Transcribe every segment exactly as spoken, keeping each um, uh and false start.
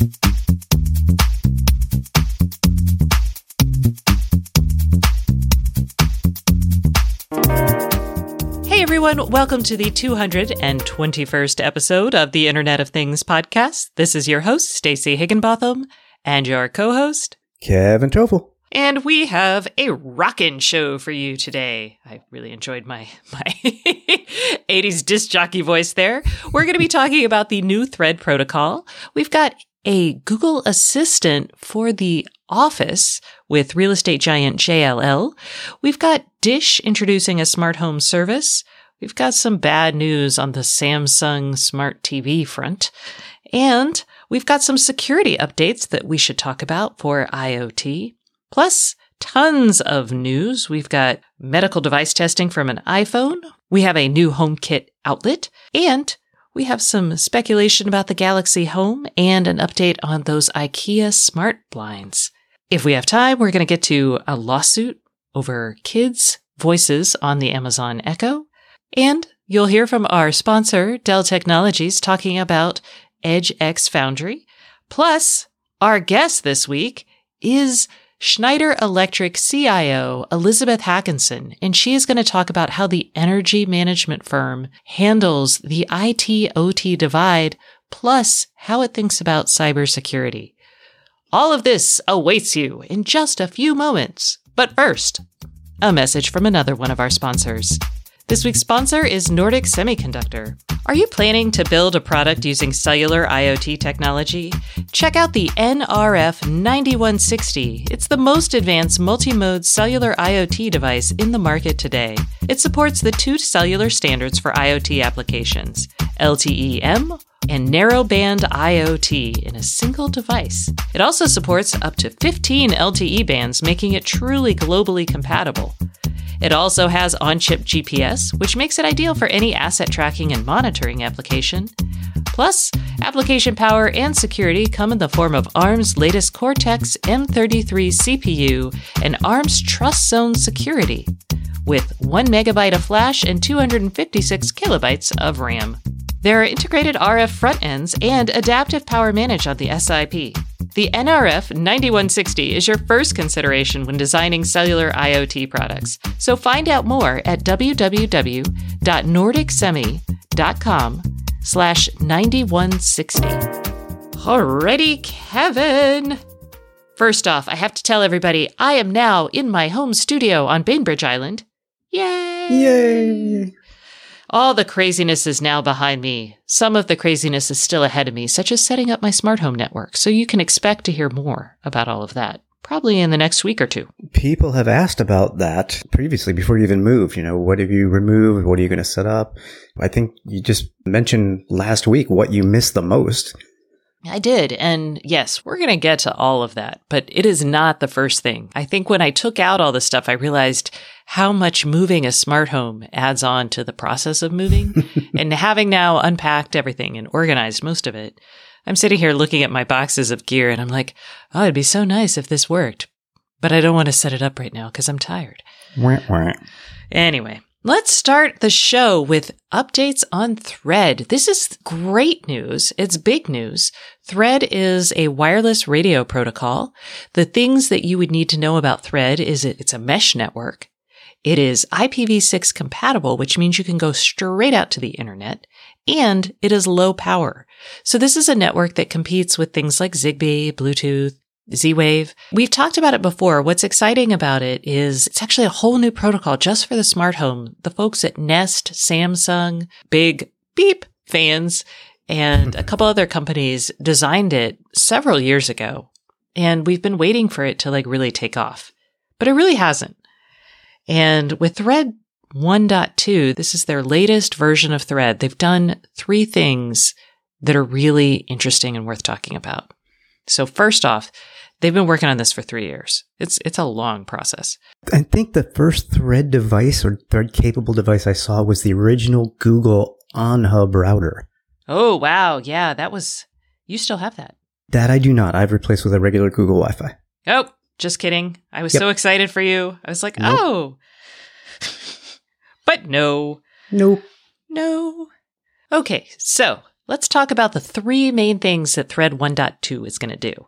Hey everyone, welcome to the two hundred twenty-first episode of the Internet of Things podcast. This is your host, Stacey Higginbotham, and your co-host, Kevin Toffel. And we have a rockin' show for you today. I really enjoyed my, my eighties disc jockey voice there. We're going to be talking about the new Thread protocol. We've got a Google Assistant for the Office with real estate giant J L L. We've got Dish introducing a smart home service. We've got some bad news on the Samsung Smart T V front. And we've got some security updates that we should talk about for IoT. Plus, tons of news. We've got medical device testing from an iPhone. We have a new HomeKit outlet. And we have some speculation about the Galaxy Home and an update on those IKEA smart blinds. If we have time, we're going to get to a lawsuit over kids' voices on the Amazon Echo. And you'll hear from our sponsor, Dell Technologies, talking about EdgeX Foundry. Plus, our guest this week is Schneider Electric C I O Elizabeth Hackinson, and she is going to talk about how the energy management firm handles the I T O T divide, plus how it thinks about cybersecurity. All of this awaits you in just a few moments. But first, a message from another one of our sponsors. This week's sponsor is Nordic Semiconductor. Are you planning to build a product using cellular IoT technology? Check out the N R F ninety-one sixty. It's the most advanced multi-mode cellular IoT device in the market today. It supports the two cellular standards for IoT applications, L T E M and narrowband IoT in a single device. It also supports up to fifteen L T E bands, making it truly globally compatible. It also has on-chip G P S, which makes it ideal for any asset tracking and monitoring application. Plus, application power and security come in the form of ARM's latest Cortex M thirty-three C P U and ARM's Trust Zone security, with one megabyte of flash and two hundred fifty-six kilobytes of RAM. There are integrated R F front ends and adaptive power managed on the S I P. The N R F ninety-one sixty is your first consideration when designing cellular IoT products. So find out more at www.nordicsemi.com slash 9160. Alrighty, Kevin. First off, I have to tell everybody I am now in my home studio on Bainbridge Island. Yay! Yay! All the craziness is now behind me. Some of the craziness is still ahead of me, such as setting up my smart home network. So you can expect to hear more about all of that, probably in the next week or two. People have asked about that previously before you even moved. You know, what have you removed? What are you going to set up? I think you just mentioned last week what you missed the most. I did. And yes, we're going to get to all of that, but it is not the first thing. I think when I took out all the stuff, I realized how much moving a smart home adds on to the process of moving. And having now unpacked everything and organized most of it, I'm sitting here looking at my boxes of gear and I'm like, oh, it'd be so nice if this worked. But I don't want to set it up right now because I'm tired. Wah, wah. Anyway. Let's start the show with updates on Thread. This is great news. It's big news. Thread is a wireless radio protocol. The things that you would need to know about Thread is it's a mesh network. It is I P v six compatible, which means you can go straight out to the internet, and it is low power. So this is a network that competes with things like Zigbee, Bluetooth, Z-Wave. We've talked about it before. What's exciting about it is it's actually a whole new protocol just for the smart home. The folks at Nest, Samsung, big beep fans, and a couple other companies designed it several years ago. And we've been waiting for it to like really take off, but it really hasn't. And with Thread one point two, this is their latest version of Thread. They've done three things that are really interesting and worth talking about. So first off, they've been working on this for three years. It's it's a long process. I think the first Thread device or Thread-capable device I saw was the original Google OnHub router. Oh, wow. Yeah, that was... You still have that. That I do not. I've replaced with a regular Google Wi-Fi. Oh, just kidding. I was Yep. so excited for you. I was like, Nope. oh. But no. Nope. No. Okay, so let's talk about the three main things that Thread one point two is going to do.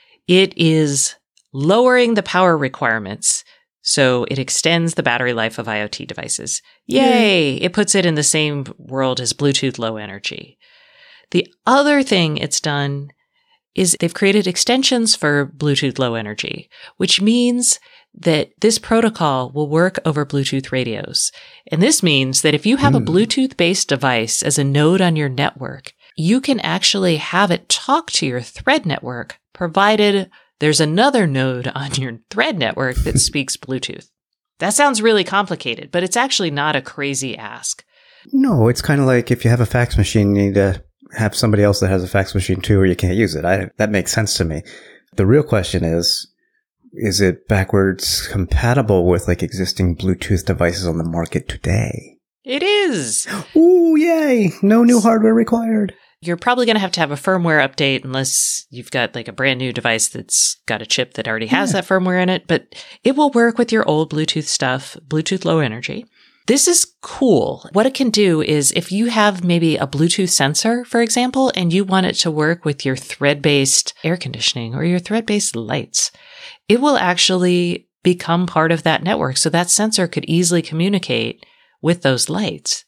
It is lowering the power requirements, so it extends the battery life of IoT devices. Yay! It puts it in the same world as Bluetooth Low Energy. The other thing it's done is they've created extensions for Bluetooth Low Energy, which means that this protocol will work over Bluetooth radios. And this means that if you have mm. a Bluetooth-based device as a node on your network, you can actually have it talk to your Thread network, provided there's another node on your Thread network that speaks Bluetooth. That sounds really complicated, but it's actually not a crazy ask. No, it's kind of like if you have a fax machine, you need to have somebody else that has a fax machine too, or you can't use it. I, that makes sense to me. The real question is, is it backwards compatible with like existing Bluetooth devices on the market today? It is. Ooh, yay. No new hardware required. You're probably going to have to have a firmware update unless you've got like a brand new device that's got a chip that already has yeah. that firmware in it, but it will work with your old Bluetooth stuff, Bluetooth Low Energy. This is cool. What it can do is if you have maybe a Bluetooth sensor, for example, and you want it to work with your Thread-based air conditioning or your Thread-based lights, it will actually become part of that network. So that sensor could easily communicate with those lights.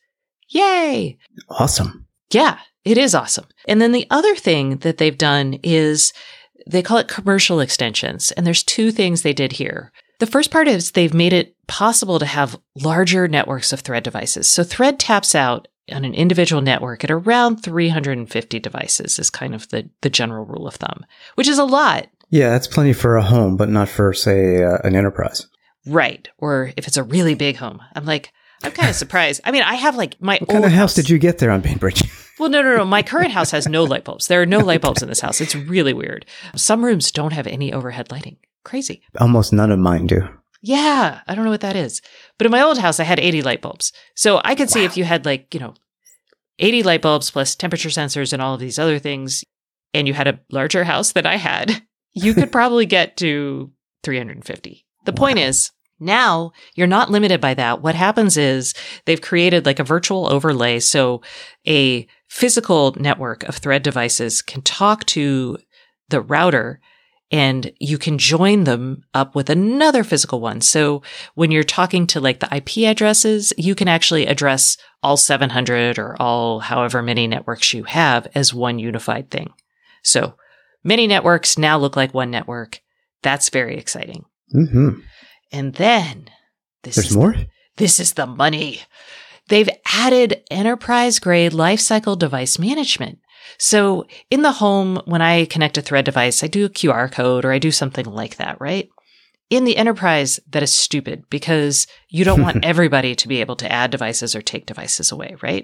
Yay! Awesome. Yeah, it is awesome. And then the other thing that they've done is they call it commercial extensions. And there's two things they did here. The first part is they've made it possible to have larger networks of Thread devices. So Thread taps out on an individual network at around three hundred fifty devices is kind of the, the general rule of thumb, which is a lot. Yeah, that's plenty for a home, but not for, say, uh, an enterprise. Right. Or if it's a really big home. I'm like, I'm kind of surprised. I mean, I have like my What kind of house, house did you get there on Bainbridge? Well, no, no, no. My current house has no light bulbs. There are no okay. light bulbs in this house. It's really weird. Some rooms don't have any overhead lighting. Crazy. Almost none of mine do. Yeah. I don't know what that is. But in my old house, I had eighty light bulbs. So I could wow. see if you had like, you know, eighty light bulbs plus temperature sensors and all of these other things, and you had a larger house than I had, you could probably get to three hundred fifty. The wow. point is, now you're not limited by that. What happens is they've created like a virtual overlay. So a physical network of Thread devices can talk to the router and you can join them up with another physical one. So when you're talking to like the I P addresses, you can actually address all seven hundred or all however many networks you have as one unified thing. So many networks now look like one network. That's very exciting. Mm-hmm. And then this There's is more? The, this is the money. They've added enterprise-grade lifecycle device management. So in the home, when I connect a Thread device, I do a Q R code or I do something like that, right? In the enterprise, that is stupid because you don't want everybody to be able to add devices or take devices away, right?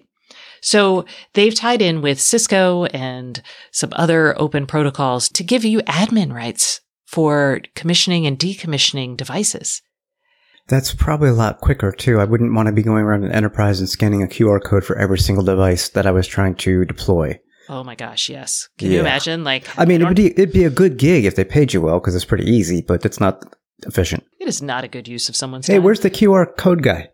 So they've tied in with Cisco and some other open protocols to give you admin rights for commissioning and decommissioning devices. That's probably a lot quicker, too. I wouldn't want to be going around an enterprise and scanning a Q R code for every single device that I was trying to deploy. Oh my gosh, yes. Can yeah. you imagine? Like, I mean, it would be, it'd be a good gig if they paid you well because it's pretty easy, but it's not efficient. It is not a good use of someone's hey, time. Hey, where's the Q R code guy?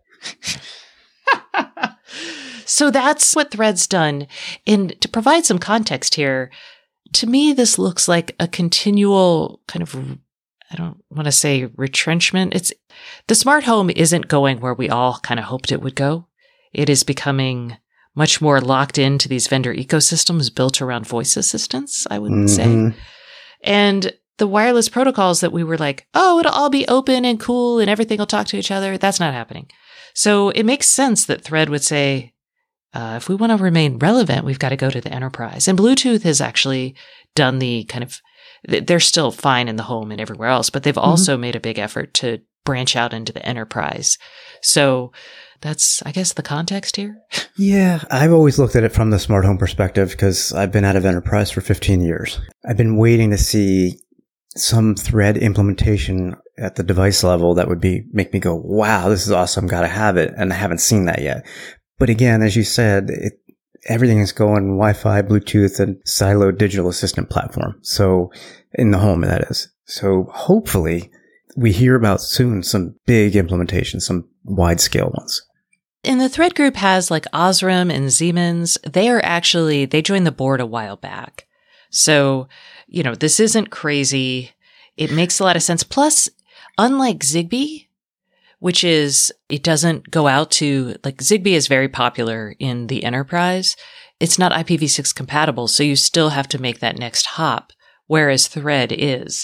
So that's what Thread's done. And to provide some context here, to me, this looks like a continual kind of, I don't want to say retrenchment. It's the smart home isn't going where we all kind of hoped it would go. It is becoming much more locked into these vendor ecosystems built around voice assistants, I would mm-hmm. say. And the wireless protocols that we were like, oh, it'll all be open and cool and everything will talk to each other. That's not happening. So it makes sense that Thread would say, uh, if we want to remain relevant, we've got to go to the enterprise. And Bluetooth has actually done the kind of, they're still fine in the home and everywhere else, but they've mm-hmm. also made a big effort to branch out into the enterprise. So that's, I guess, the context here. Yeah, I've always looked at it from the smart home perspective because I've been out of enterprise for fifteen years. I've been waiting to see some Thread implementation at the device level that would be make me go, wow, this is awesome, gotta have it. And I haven't seen that yet. But again, as you said, it, everything is going Wi-Fi, Bluetooth, and siloed digital assistant platform. So in the home, that is. So hopefully we hear about soon some big implementations, some wide scale ones. And the Thread group has like Osram and Siemens. They are actually, they joined the board a while back. So, you know, this isn't crazy. It makes a lot of sense. Plus, unlike Zigbee, which is, it doesn't go out to, like Zigbee is very popular in the enterprise. It's not I P v six compatible, so you still have to make that next hop, whereas Thread is.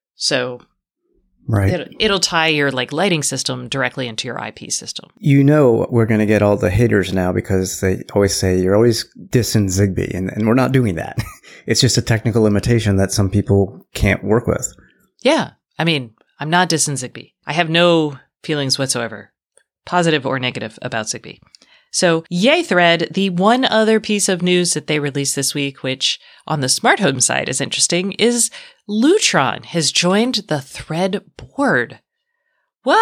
So right. It'll, it'll tie your like lighting system directly into your I P system. You know we're going to get all the haters now because they always say you're always dissing Zigbee, and, and we're not doing that. It's just a technical limitation that some people can't work with. Yeah. I mean, I'm not dissing Zigbee. I have no feelings whatsoever, positive or negative, about Zigbee. So, yay Thread. The one other piece of news that they released this week, which on the smart home side is interesting, is Lutron has joined the Thread board. What?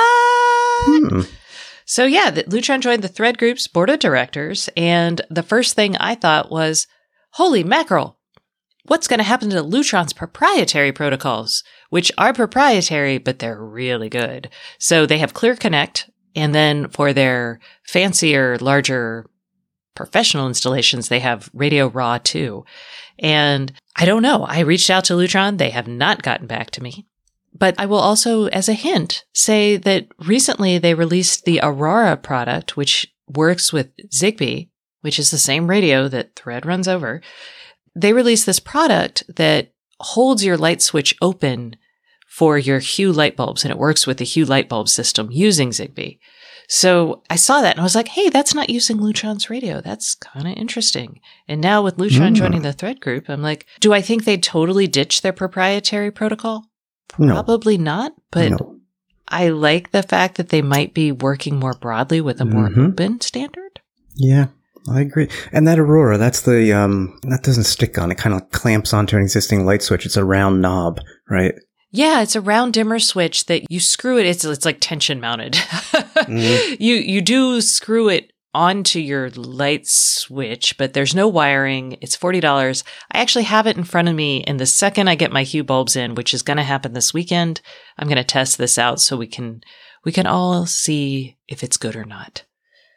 Hmm. So yeah, the, Lutron joined the Thread group's board of directors. And the first thing I thought was, holy mackerel, what's going to happen to Lutron's proprietary protocols, which are proprietary, but they're really good. So they have Clear Connect. And then for their fancier, larger professional installations, they have Radio Raw too. And I don't know. I reached out to Lutron. They have not gotten back to me. But I will also, as a hint, say that recently they released the Aurora product, which works with Zigbee, which is the same radio that Thread runs over. They released this product that holds your light switch open for your Hue light bulbs, and it works with the Hue light bulb system using Zigbee. So I saw that and I was like, hey, that's not using Lutron's radio. That's kind of interesting. And now with Lutron mm. joining the Thread group, I'm like, do I think they'd totally ditch their proprietary protocol? Probably no. not, but no. I like the fact that they might be working more broadly with a more mm-hmm. open standard. Yeah. I agree. And that Aurora, that's the, um, that doesn't stick on. It kind of clamps onto an existing light switch. It's a round knob, right? Yeah, it's a round dimmer switch that you screw it. It's it's like tension mounted. mm-hmm. You you do screw it onto your light switch, but there's no wiring. It's forty dollars. I actually have it in front of me, and the second I get my Hue bulbs in, which is going to happen this weekend, I'm going to test this out so we can we can all see if it's good or not.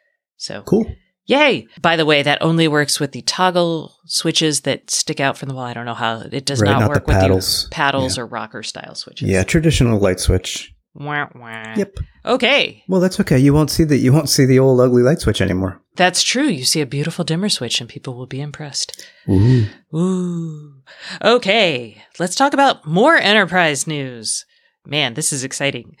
So cool. Yay! By the way, that only works with the toggle switches that stick out from the wall. I don't know how it does right, not, not work the paddles. with the paddles yeah. or rocker style switches. Yeah, traditional light switch. Wah, wah. Yep. Okay. Well, that's okay. You won't see the you won't see the old ugly light switch anymore. That's true. You see a beautiful dimmer switch, and people will be impressed. Ooh. Ooh. Okay. Let's talk about more enterprise news. Man, this is exciting.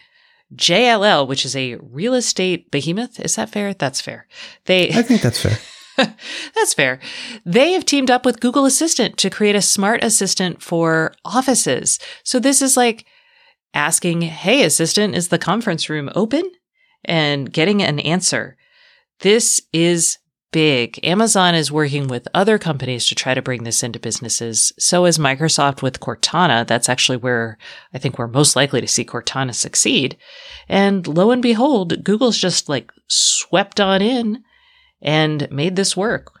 J L L, which is a real estate behemoth. Is that fair? That's fair. They I think that's fair. That's fair. They have teamed up with Google Assistant to create a smart assistant for offices. So this is like asking, hey, assistant, is the conference room open? And getting an answer. This is big. Amazon is working with other companies to try to bring this into businesses. So is Microsoft with Cortana. That's actually where I think we're most likely to see Cortana succeed. And lo and behold, Google's just like swept on in and made this work.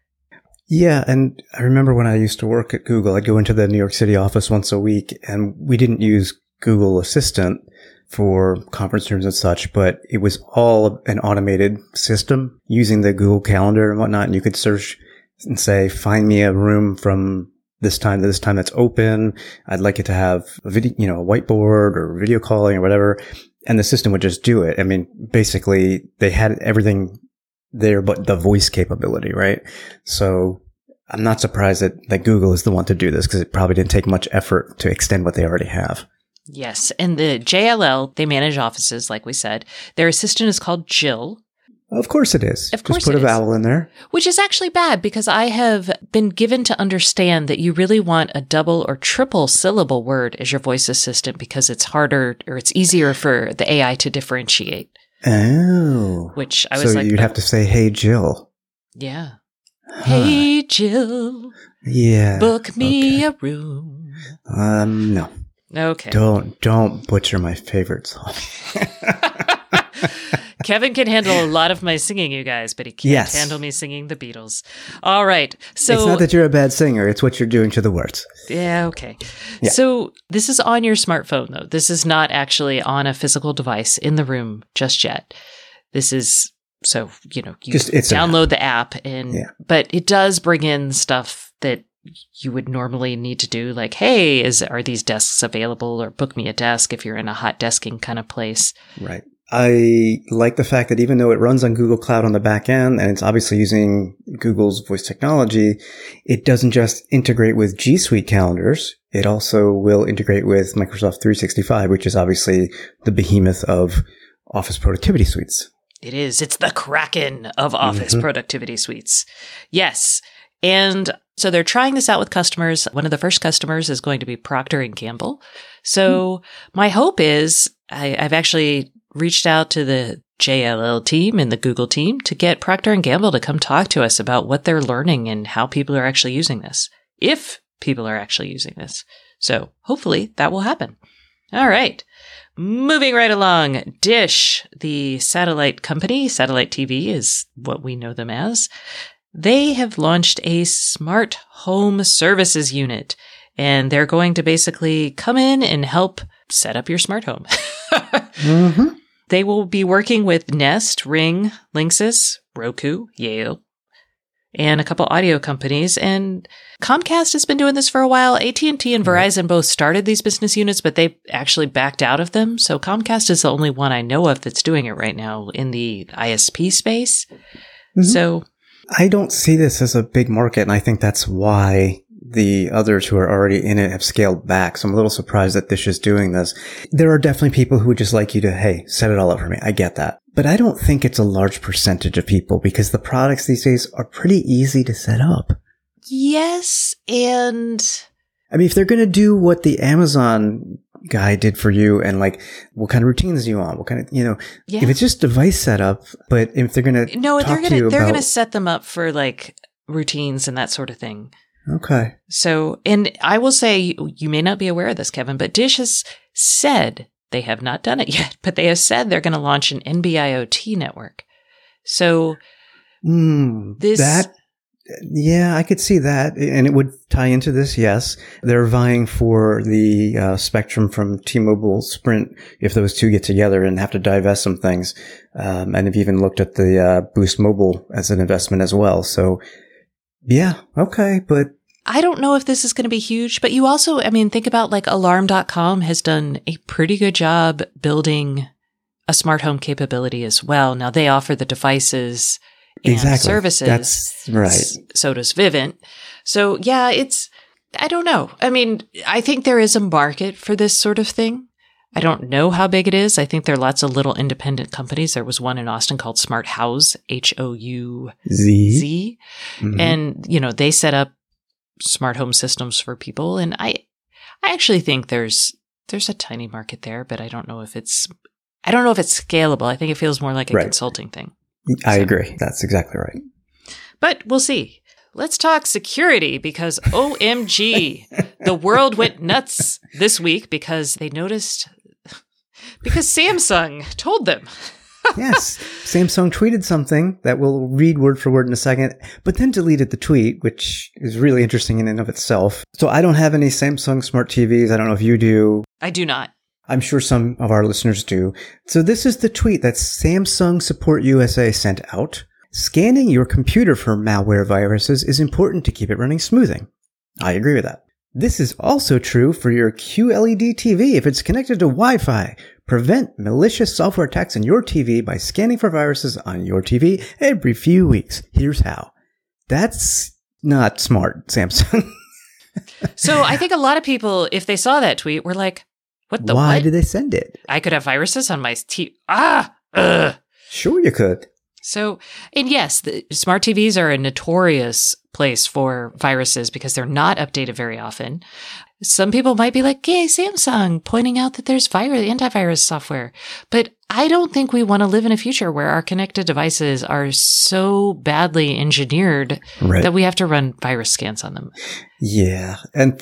Yeah. And I remember when I used to work at Google, I'd go into the New York City office once a week, and we didn't use Google Assistant for conference rooms and such, but it was all an automated system using the Google Calendar and whatnot. And you could search and say, find me a room from this time to this time that's open. I'd like it to have a video, you know, a whiteboard or video calling or whatever. And the system would just do it. I mean, basically they had everything there, but the voice capability, right? So I'm not surprised that, that Google is the one to do this, because it probably didn't take much effort to extend what they already have. Yes. And the J L L, they manage offices, like we said. Their assistant is called Jill. Of course it is. Of course Just put it a vowel in there. Which is actually bad, because I have been given to understand that you really want a double or triple syllable word as your voice assistant, because it's harder, or it's easier for the A I to differentiate. Oh. Which I was so like, you'd have to say, hey, Jill. Yeah. Huh. Hey, Jill. Yeah. Book me okay. a room. Um, no. Okay. Don't, don't butcher my favorite song. Kevin can handle a lot of my singing, you guys, but he can't yes. handle me singing the Beatles. All right. So it's not that you're a bad singer. It's what you're doing to the words. Yeah. Okay. Yeah. So this is on your smartphone, though. This is not actually on a physical device in the room just yet. This is So, you know, you Just, it's download the app and, yeah. but it does bring in stuff that you would normally need to do. Like, hey, is, are these desks available, or book me a desk if you're in a hot desking kind of place. Right. I like the fact that even though it runs on Google Cloud on the back end, and it's obviously using Google's voice technology, it doesn't just integrate with G Suite calendars. It also will integrate with Microsoft three sixty-five, which is obviously the behemoth of Office productivity suites. It is. It's the Kraken of Office Mm-hmm. productivity suites. Yes. And so they're trying this out with customers. One of the first customers is going to be Procter and Gamble. So mm-hmm. my hope is I, I've actually reached out to the J L L team and the Google team to get Procter and Gamble to come talk to us about what they're learning and how people are actually using this, if people are actually using this. So hopefully that will happen. All right. Moving right along, Dish, the satellite company, satellite T V is what we know them as. They have launched a smart home services unit, and they're going to basically come in and help set up your smart home. mm-hmm. They will be working with Nest, Ring, Linksys, Roku, Yale, and a couple audio companies. And Comcast has been doing this for a while. A T and T and Verizon both started these business units, but they actually backed out of them. So Comcast is the only one I know of that's doing it right now in the I S P space. Mm-hmm. So I don't see this as a big market, and I think that's why the others who are already in it have scaled back. So I'm a little surprised that Dish is doing this. There are definitely people who would just like you to, hey, set it all up for me. I get that. But I don't think it's a large percentage of people, because the products these days are pretty easy to set up. Yes. And I mean, if they're going to do what the Amazon guy did for you, and like what kind of routines do you want, what kind of, you know, yeah. if it's just device setup, but if they're going to no, talk they're going to to, they're about- going to set them up for like routines and that sort of thing. Okay. So, and I will say, you, you may not be aware of this, Kevin, but Dish has said, they have not done it yet, but they have said they're going to launch an N B I O T network. So mm, this, that, yeah, I could see that. And it would tie into this. Yes. They're vying for the uh, spectrum from T-Mobile, Sprint, if those two get together and have to divest some things. Um, and have even looked at the uh, Boost Mobile as an investment as well. So yeah. Okay. But I don't know if this is going to be huge, but you also, I mean, think about like alarm dot com has done a pretty good job building a smart home capability as well. Now they offer the devices and exactly. services. That's right. So does Vivint. So yeah, it's, I don't know. I mean, I think there is a market for this sort of thing. I don't know how big it is. I think there are lots of little independent companies. There was one in Austin called Smart House, H O U Z. Z. Mm-hmm. And, you know, they set up smart home systems for people. And I, I actually think there's, there's a tiny market there, but I don't know if it's, I don't know if it's scalable. I think it feels more like a right. consulting thing. I so. agree. That's exactly right. But we'll see. Let's talk security, because O M G, the world went nuts this week because they noticed, because Samsung told them. Yes. Samsung tweeted something that we'll read word for word in a second, but then deleted the tweet, which is really interesting in and of itself. So I don't have any Samsung smart T Vs. I don't know if you do. I do not. I'm sure some of our listeners do. So this is the tweet that Samsung Support U S A sent out. Scanning your computer for malware viruses is important to keep it running smoothly. I agree with that. This is also true for your Q L E D T V if it's connected to Wi-Fi. Prevent malicious software attacks on your T V by scanning for viruses on your T V every few weeks. Here's how. That's not smart, Samsung. So I think a lot of people, if they saw that tweet, were like, what the Why what? did they send it? I could have viruses on my T V. Ah! Ugh. Sure you could. So, and yes, the smart T Vs are a notorious place for viruses because they're not updated very often. Some people might be like, yay, Samsung, pointing out that there's virus, antivirus software. But I don't think we want to live in a future where our connected devices are so badly engineered right. that we have to run virus scans on them. Yeah. And for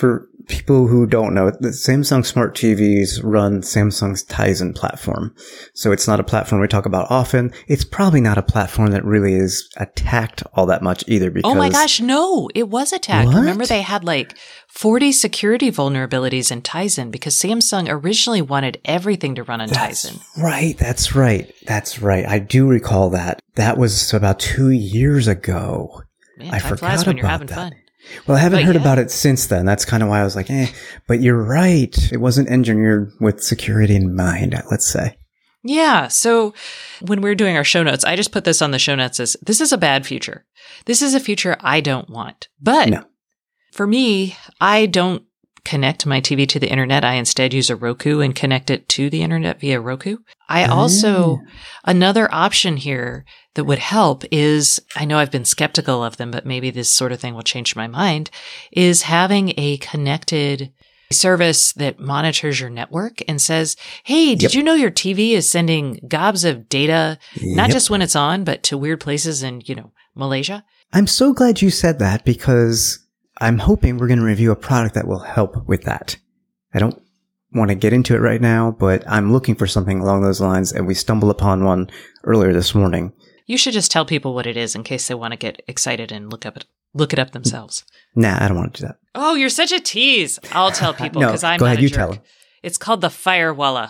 people who don't know, the Samsung Smart T Vs run Samsung's Tizen platform. So it's not a platform we talk about often. It's probably not a platform that really is attacked all that much either because... Oh my gosh, no, it was attacked. What? Remember they had like forty security vulnerabilities in Tizen because Samsung originally wanted everything to run on That's Tizen. Right, that's right. That's right. I do recall that. That was about two years ago. Man, I time forgot flies when you're about having that. fun. Well, I haven't But heard yeah. about it since then. That's kind of why I was like, eh. But you're right. It wasn't engineered with security in mind, let's say. Yeah. So when we're doing our show notes, I just put this on the show notes as this is a bad future. This is a future I don't want. But No. for me, I don't connect my T V to the internet. I instead use a Roku and connect it to the internet via Roku. I also, another option here that would help is, I know I've been skeptical of them, but maybe this sort of thing will change my mind, is having a connected service that monitors your network and says, hey, did Yep. you know your T V is sending gobs of data, not Yep. just when it's on, but to weird places in, you know, Malaysia? I'm so glad you said that because I'm hoping we're going to review a product that will help with that. I don't want to get into it right now, but I'm looking for something along those lines, and we stumbled upon one earlier this morning. You should just tell people what it is in case they want to get excited and look up it, look it up themselves. Nah, I don't want to do that. Oh, you're such a tease. I'll tell people No, because I'm go not ahead, a you jerk. tell 'em. It's called the Firewalla.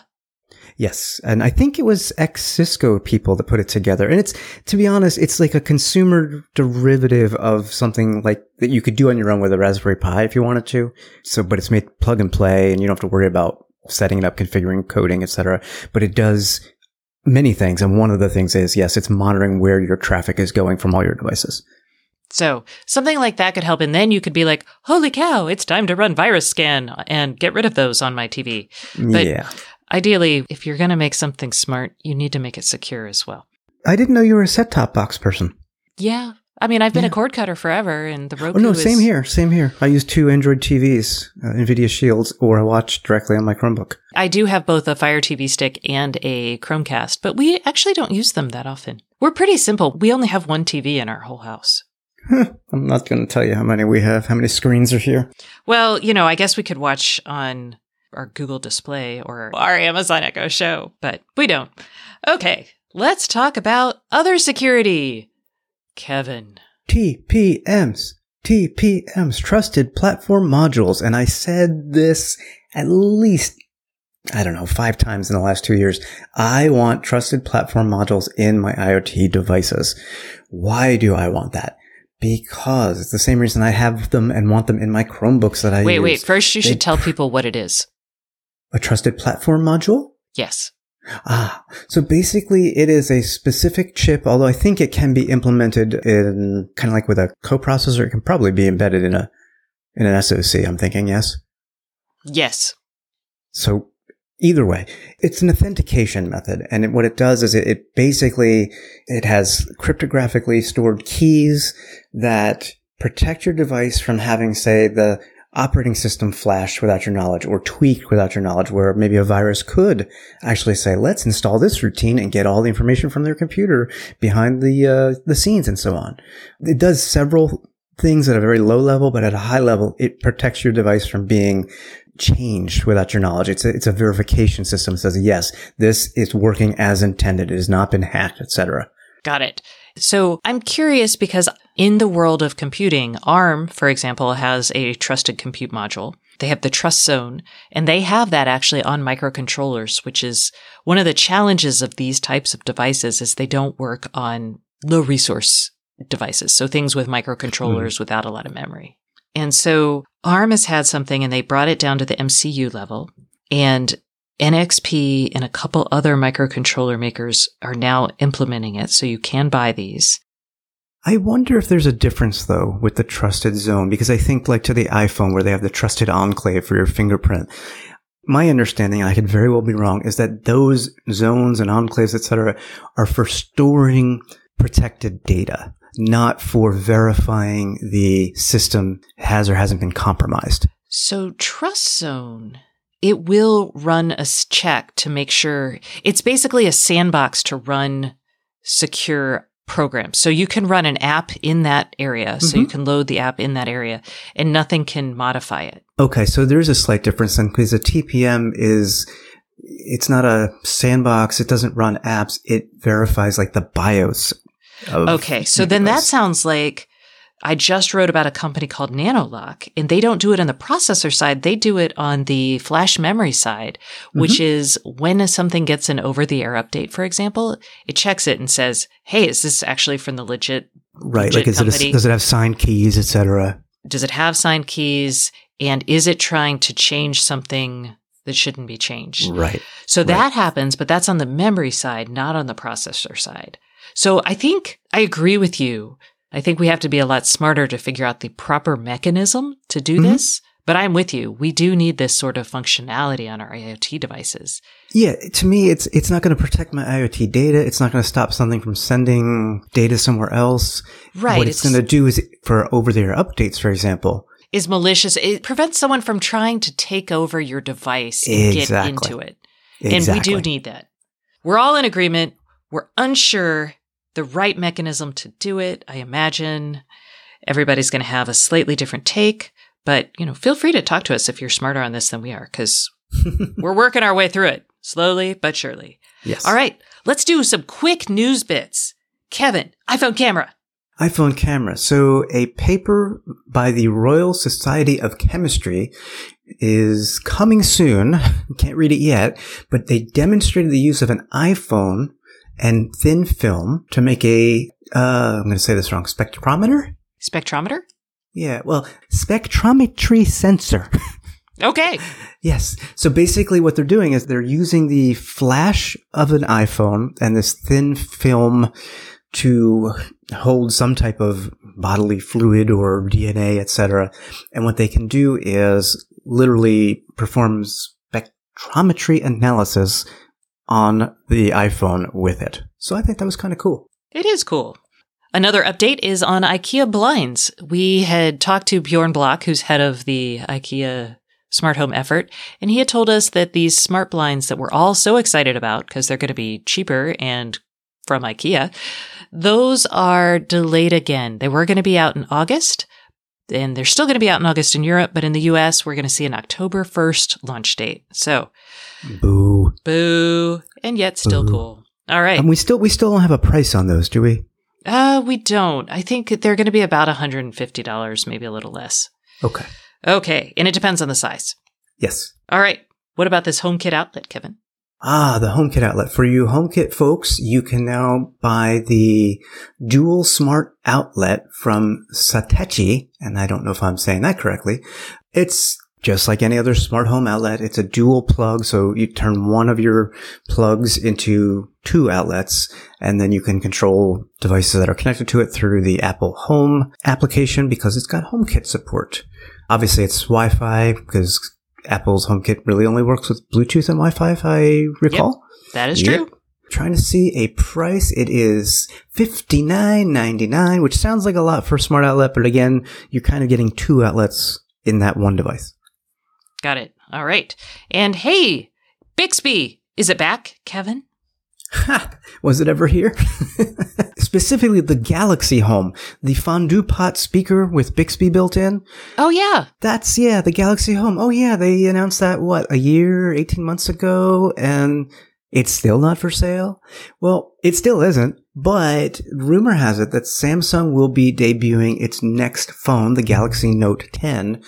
Yes, and I think it was ex-Cisco people that put it together. And it's, to be honest, it's like a consumer derivative of something like that you could do on your own with a Raspberry Pi if you wanted to. So, but it's made plug and play, and you don't have to worry about setting it up, configuring, coding, et cetera. But it does many things, and one of the things is, yes, it's monitoring where your traffic is going from all your devices. So something like that could help. And then you could be like, holy cow, it's time to run virus scan and get rid of those on my T V. But yeah. ideally, if you're going to make something smart, you need to make it secure as well. I didn't know you were a set-top box person. Yeah. I mean, I've been Yeah. a cord cutter forever, and the Roku Oh, no, is... same here. Same here. I use two Android T Vs, uh, NVIDIA Shields, or I watch directly on my Chromebook. I do have both a Fire T V stick and a Chromecast, but we actually don't use them that often. We're pretty simple. We only have one T V in our whole house. I'm not going to tell you how many we have, how many screens are here. Well, you know, I guess we could watch on our Google Display or our Amazon Echo Show, but we don't. Okay, let's talk about other security. Kevin. T P Ms. T P Ms, Trusted Platform Modules. And I said this at least, I don't know, five times in the last two years. I want Trusted Platform Modules in my IoT devices. Why do I want that? Because it's the same reason I have them and want them in my Chromebooks that I Wait, use. wait. First, you They should tell pr- people what it is. A Trusted Platform Module? Yes. Ah, so basically it is a specific chip, although I think it can be implemented in kind of like with a coprocessor. It can probably be embedded in a, in an S O C, I'm thinking, yes? Yes. So either way, it's an authentication method. And it, what it does is it, it basically, it has cryptographically stored keys that protect your device from having, say, the operating system flashed without your knowledge or tweaked without your knowledge, where maybe a virus could actually say, let's install this routine and get all the information from their computer behind the, uh, the scenes and so on. It does several things at a very low level, but at a high level, it protects your device from being changed without your knowledge. It's a, it's a verification system that says, yes, this is working as intended. It has not been hacked, et cetera. Got it. So I'm curious because in the world of computing, ARM, for example, has a trusted compute module. They have the trust zone, and they have that actually on microcontrollers, which is one of the challenges of these types of devices is they don't work on low resource devices. So things with microcontrollers mm. without a lot of memory. And so ARM has had something and they brought it down to the M C U level, and N X P and a couple other microcontroller makers are now implementing it, so you can buy these. I wonder if there's a difference, though, with the trusted zone, because I think like to the iPhone where they have the trusted enclave for your fingerprint. My understanding, and I could very well be wrong, is that those zones and enclaves, et cetera, are for storing protected data, not for verifying the system has or hasn't been compromised. So Trust Zone, it will run a check to make sure it's basically a sandbox to run secure program. So you can run an app in that area. Mm-hmm. So you can load the app in that area and nothing can modify it. Okay. So there's a slight difference then because a T P M is, it's not a sandbox. It doesn't run apps. It verifies like the BIOS of Okay. So then that sounds like I just wrote about a company called Nanolock, and they don't do it on the processor side. They do it on the flash memory side, which mm-hmm. is when something gets an over-the-air update, for example, it checks it and says, hey, is this actually from the legit Right. legit like, is it a, does it have signed keys, et cetera? Does it have signed keys? And is it trying to change something that shouldn't be changed? Right. So right. that happens, but that's on the memory side, not on the processor side. So I think I agree with you. I think we have to be a lot smarter to figure out the proper mechanism to do mm-hmm. this. But I'm with you. We do need this sort of functionality on our IoT devices. Yeah, to me, it's it's not going to protect my IoT data. It's not going to stop something from sending data somewhere else. Right. What it's, it's going to do is for over-the-air updates, for example. Is malicious. It prevents someone from trying to take over your device and exactly. get into it. Exactly. And we do need that. We're all in agreement. We're unsure the right mechanism to do it. I imagine everybody's going to have a slightly different take, but you know, feel free to talk to us if you're smarter on this than we are, because we're working our way through it slowly but surely. Yes. All right, let's do some quick news bits. Kevin, iPhone camera. iPhone camera. So a paper by the Royal Society of Chemistry is coming soon. Can't read it yet, but they demonstrated the use of an iPhone and thin film to make a, uh, I'm going to say this wrong, spectrometer? Spectrometer? Yeah, well, spectrometry sensor. Okay. Yes. So basically what they're doing is they're using the flash of an iPhone and this thin film to hold some type of bodily fluid or D N A, et cetera. And what they can do is literally perform spectrometry analysis on the iPhone with it. So I think that was kind of cool. It is cool. Another update is on IKEA blinds. We had talked to Bjorn Block, who's head of the IKEA smart home effort, and he had told us that these smart blinds that we're all so excited about because they're going to be cheaper and from IKEA, those are delayed again. They were going to be out in August, and they're still going to be out in August in Europe, but in the U S, we're going to see an October first launch date. So, boo. Boo. And yet still boo. Cool. All right. And we still we still don't have a price on those, do we? Uh, we don't. I think they're going to be about one hundred fifty dollars, maybe a little less. Okay. Okay. And it depends on the size. Yes. All right. What about this HomeKit outlet, Kevin? Ah, the HomeKit outlet. For you HomeKit folks, you can now buy the dual smart outlet from Satechi, and I don't know if I'm saying that correctly. It's just like any other smart home outlet. It's a dual plug, so you turn one of your plugs into two outlets, and then you can control devices that are connected to it through the Apple Home application because it's got HomeKit support. Obviously, it's Wi-Fi because Apple's HomeKit really only works with Bluetooth and Wi-Fi, if I recall. Yep, that is yep. true. Trying to see a price. It is fifty-nine ninety-nine, which sounds like a lot for a smart outlet, but again, you're kind of getting two outlets in that one device. Got it. All right. And hey, Bixby, is it back, Kevin? Ha! Was it ever here? Specifically, the Galaxy Home, the fondue pot speaker with Bixby built in. Oh, yeah. That's, yeah, the Galaxy Home. Oh, yeah, they announced that, what, a year, eighteen months ago, and it's still not for sale? Well, it still isn't, but rumor has it that Samsung will be debuting its next phone, the Galaxy Note ten,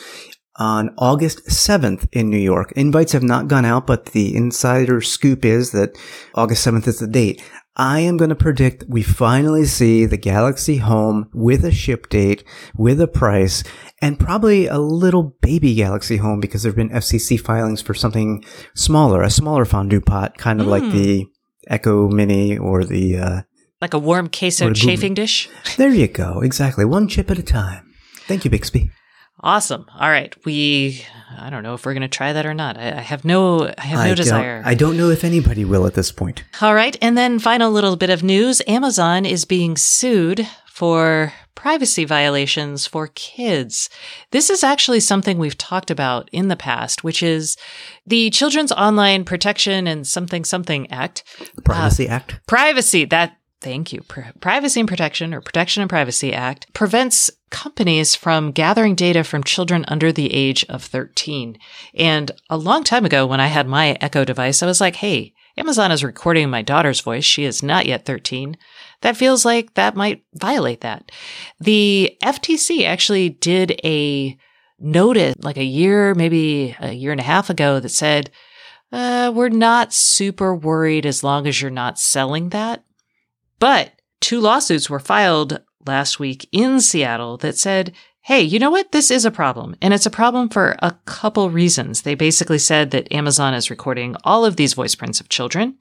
on August seventh in New York. Invites have not gone out, but the insider scoop is that August seventh is the date. I am going to predict we finally see the Galaxy Home with a ship date, with a price, and probably a little baby Galaxy Home because there have been F C C filings for something smaller, a smaller fondue pot, kind of mm. like the Echo Mini or the... Uh, like a warm queso chafing dish? There you go. Exactly. One chip at a time. Thank you, Bixby. Awesome. All right. We, I don't know if we're going to try that or not. I, I have no, I have no I desire. Don't, I don't know if anybody will at this point. All right. And then final little bit of news. Amazon is being sued for privacy violations for kids. This is actually something we've talked about in the past, which is the Children's Online Protection and Something Something Act. The Privacy uh, Act. Privacy. That, Thank you. Pri- Privacy and Protection, or Protection and Privacy Act, prevents companies from gathering data from children under the age of thirteen. And a long time ago, when I had my Echo device, I was like, hey, Amazon is recording my daughter's voice. She is not yet thirteen. That feels like that might violate that. The F T C actually did a notice like a year, maybe a year and a half ago that said, uh, we're not super worried as long as you're not selling that. But two lawsuits were filed last week in Seattle that said, hey, you know what? This is a problem. And it's a problem for a couple reasons. They basically said that Amazon is recording all of these voice prints of children,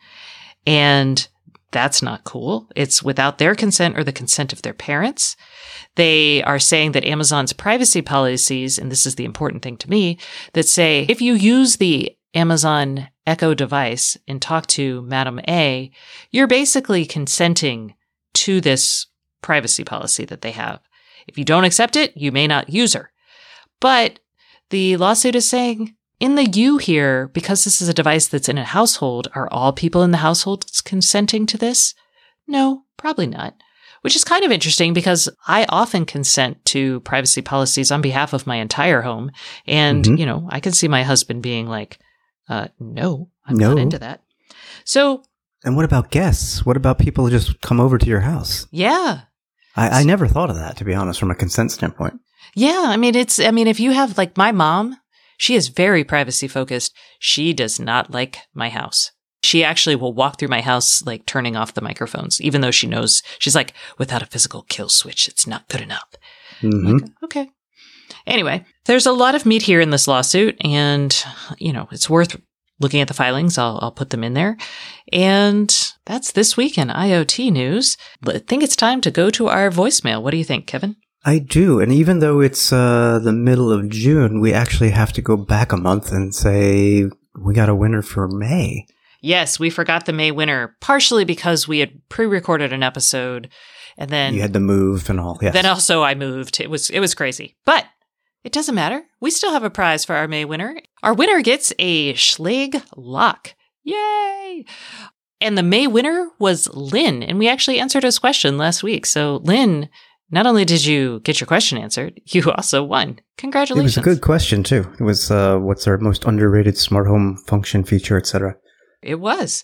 and that's not cool. It's without their consent or the consent of their parents. They are saying that Amazon's privacy policies, and this is the important thing to me, that say if you use the Amazon Echo device and talk to Madam A, you're basically consenting to this privacy policy that they have. If you don't accept it, you may not use her. But the lawsuit is saying, in the you here, because this is a device that's in a household, are all people in the household consenting to this? No, probably not. Which is kind of interesting because I often consent to privacy policies on behalf of my entire home. And, mm-hmm. you know, I can see my husband being like, uh, no, I'm no. not into that. So. And what about guests? What about people who just come over to your house? Yeah. I, I never thought of that, to be honest, from a consent standpoint. Yeah. I mean, it's, I mean, if you have like my mom, she is very privacy focused. She does not like my house. She actually will walk through my house, like turning off the microphones, even though she knows, she's like, without a physical kill switch, it's not good enough. Mm-hmm. Like, okay. Anyway, there's a lot of meat here in this lawsuit, and, you know, it's worth looking at the filings. I'll, I'll put them in there. And that's this week in IoT news. I think it's time to go to our voicemail. What do you think, Kevin? I do. And even though it's uh, the middle of June, we actually have to go back a month and say we got a winner for May. Yes, we forgot the May winner, partially because we had pre-recorded an episode, and then you had to move and all. Yes. Then also I moved. It was it was crazy, but it doesn't matter. We still have a prize for our May winner. Our winner gets a Schlage lock. Yay! And the May winner was Lynn, and we actually answered his question last week. So Lynn, not only did you get your question answered, you also won. Congratulations! It was a good question too. It was uh, what's our most underrated smart home function, feature, et cetera. It was.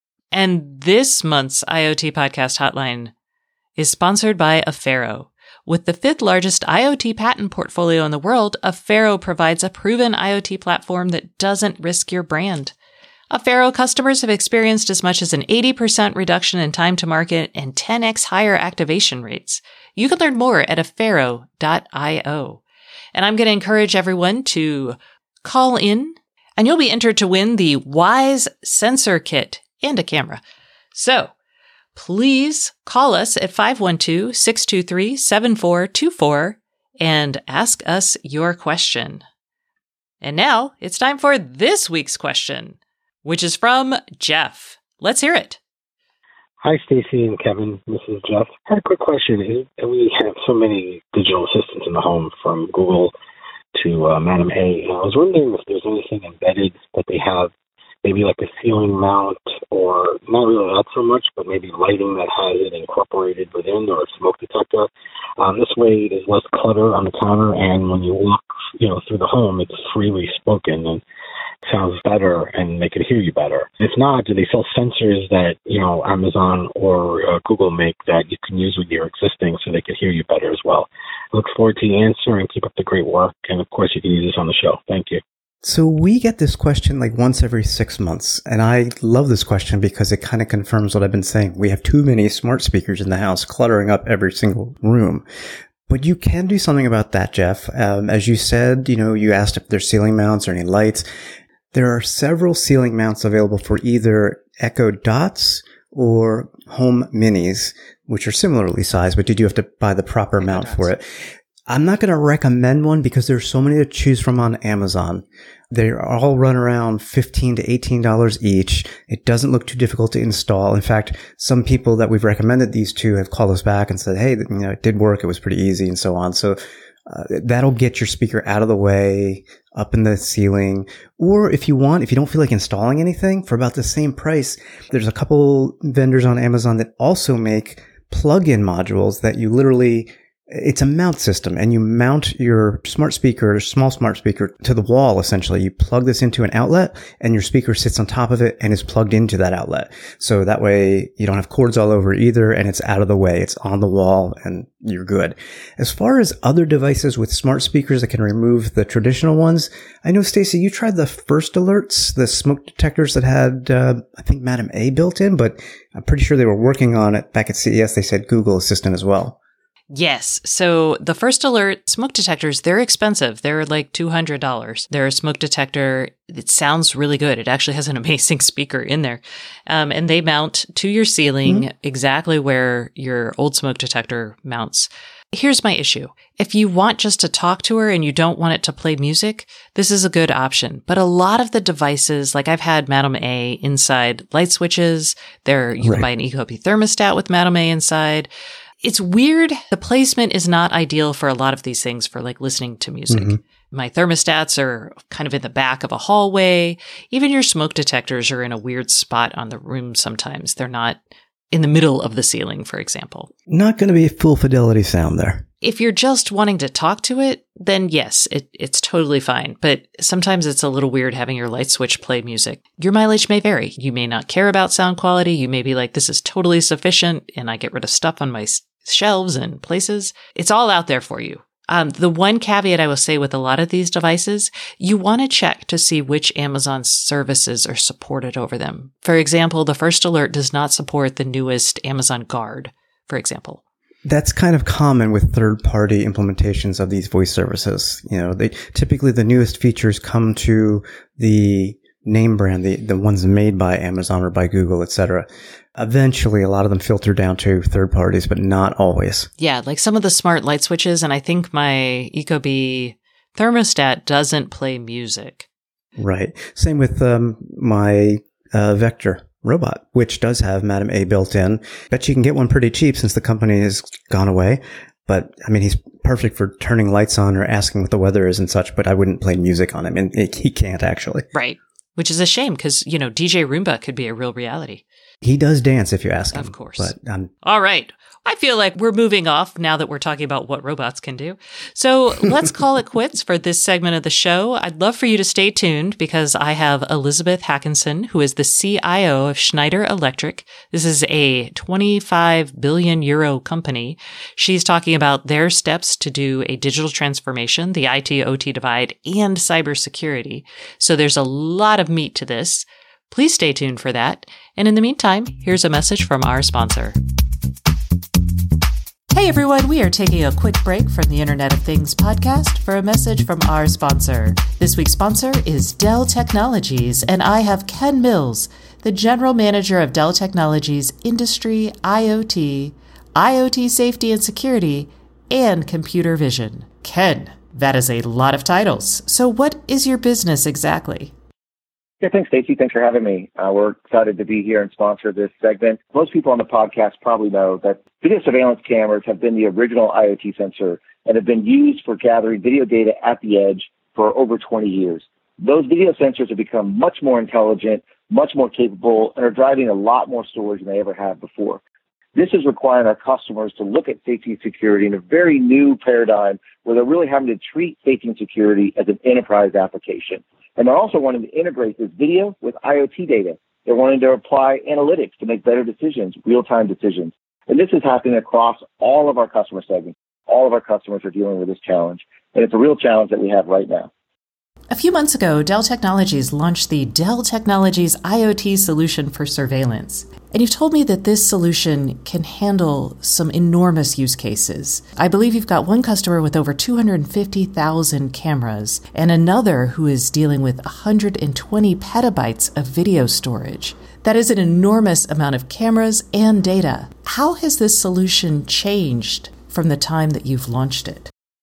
And this month's IoT Podcast Hotline is sponsored by Affero. With the fifth largest IoT patent portfolio in the world, Affero provides a proven IoT platform that doesn't risk your brand. Affero customers have experienced as much as an eighty percent reduction in time to market and ten x higher activation rates. You can learn more at affero dot io. And I'm going to encourage everyone to call in, and you'll be entered to win the Wyze Sensor Kit and a camera. So please call us at five one two, six two three, seven four two four and ask us your question. And now it's time for this week's question, which is from Jeff. Let's hear it. Hi, Stacy and Kevin. This is Jeff. I had a quick question. We have so many digital assistants in the home, from Google to uh, Madam A. And I was wondering if there's anything embedded that they have, maybe like a ceiling mount, or not really that so much, but maybe lighting that has it incorporated within, or a smoke detector. Um, this way, there's less clutter on the counter, and when you walk, you know, through the home, it's freely spoken and sounds better, and they can hear you better. If not, do they sell sensors that, you know, Amazon or uh, Google make that you can use with your existing so they can hear you better as well? I look forward to the answer, and keep up the great work. And of course, you can use this on the show. Thank you. So we get this question like once every six months. And I love this question because it kind of confirms what I've been saying. We have too many smart speakers in the house cluttering up every single room. But you can do something about that, Jeff. Um, as you said, you know, you asked if there's ceiling mounts or any lights. There are several ceiling mounts available for either Echo Dots or Home Minis, which are similarly sized, but you do have to buy the proper Echo mount Dots for it. I'm not going to recommend one because there's so many to choose from on Amazon. They all run around fifteen to eighteen dollars each. It doesn't look too difficult to install. In fact, some people that we've recommended these to have called us back and said, hey, you know, it did work. It was pretty easy and so on. So Uh, that'll get your speaker out of the way, up in the ceiling. Or if you want, if you don't feel like installing anything, for about the same price, there's a couple vendors on Amazon that also make plug-in modules that you literally, it's a mount system, and you mount your smart speaker, small smart speaker, to the wall, essentially. You plug this into an outlet, and your speaker sits on top of it and is plugged into that outlet. So that way you don't have cords all over either, and it's out of the way. It's on the wall, and you're good. As far as other devices with smart speakers that can remove the traditional ones, I know, Stacey, you tried the First Alerts, the smoke detectors that had, uh, I think, Madam A built in, but I'm pretty sure they were working on it back at C E S. They said Google Assistant as well. Yes. So the First Alert smoke detectors, they're expensive. They're like two hundred dollars. They're a smoke detector. It sounds really good. It actually has an amazing speaker in there. Um, and they mount to your ceiling mm-hmm. exactly where your old smoke detector mounts. Here's my issue. If you want just to talk to her and you don't want it to play music, this is a good option. But a lot of the devices, like I've had Madam A inside light switches. There, you right. can buy an Ecobee thermostat with Madam A inside. It's weird. The placement is not ideal for a lot of these things for like listening to music. Mm-hmm. My thermostats are kind of in the back of a hallway. Even your smoke detectors are in a weird spot on the room sometimes. They're not in the middle of the ceiling, for example. Not going to be full fidelity sound there. If you're just wanting to talk to it, then yes, it, it's totally fine. But sometimes it's a little weird having your light switch play music. Your mileage may vary. You may not care about sound quality. You may be like, this is totally sufficient, and I get rid of stuff on my shelves and places. It's all out there for you. Um, the one caveat I will say with a lot of these devices, you want to check to see which Amazon services are supported over them. For example, the First Alert does not support the newest Amazon Guard, for example. That's kind of common with third-party implementations of these voice services. You know, they typically the newest features come to the name brand, the, the ones made by Amazon or by Google, et cetera. Eventually, a lot of them filter down to third parties, but not always. Yeah, like some of the smart light switches, and I think my Ecobee thermostat doesn't play music. Right. Same with um, my uh, Vector robot, which does have Madam A built in. Bet you can get one pretty cheap since the company has gone away. But, I mean, he's perfect for turning lights on or asking what the weather is and such, but I wouldn't play music on him, and he can't actually. Right. Which is a shame because, you know, D J Roomba could be a real reality. He does dance if you ask him. Of course. But um, all right. I feel like we're moving off now that we're talking about what robots can do. So let's call it quits for this segment of the show. I'd love for you to stay tuned because I have Elizabeth Hackinson, who is the C I O of Schneider Electric. This is a twenty-five billion euro company. She's talking about their steps to do a digital transformation, the I T O T divide, and cybersecurity. So there's a lot of meat to this. Please stay tuned for that. And in the meantime, here's a message from our sponsor. Hey everyone, we are taking a quick break from the Internet of Things podcast for a message from our sponsor. This week's sponsor is Dell Technologies, and I have Ken Mills, the General Manager of Dell Technologies Industry, IoT, IoT Safety and Security, and Computer Vision. Ken, that is a lot of titles. So what is your business exactly? Yeah, thanks, Stacey. Thanks for having me. Uh, we're excited to be here and sponsor this segment. Most people on the podcast probably know that video surveillance cameras have been the original IoT sensor and have been used for gathering video data at the edge for over twenty years. Those video sensors have become much more intelligent, much more capable, and are driving a lot more storage than they ever have before. This is requiring our customers to look at safety and security in a very new paradigm where they're really having to treat safety and security as an enterprise application. And they're also wanting to integrate this video with IoT data. They're wanting to apply analytics to make better decisions, real-time decisions. And this is happening across all of our customer segments. All of our customers are dealing with this challenge. And it's a real challenge that we have right now. A few months ago, Dell Technologies launched the Dell Technologies IoT solution for surveillance. And you've told me that this solution can handle some enormous use cases. I believe you've got one customer with over two hundred fifty thousand cameras and another who is dealing with one hundred twenty petabytes of video storage. That is an enormous amount of cameras and data. How has this solution changed from the time that you've launched it? We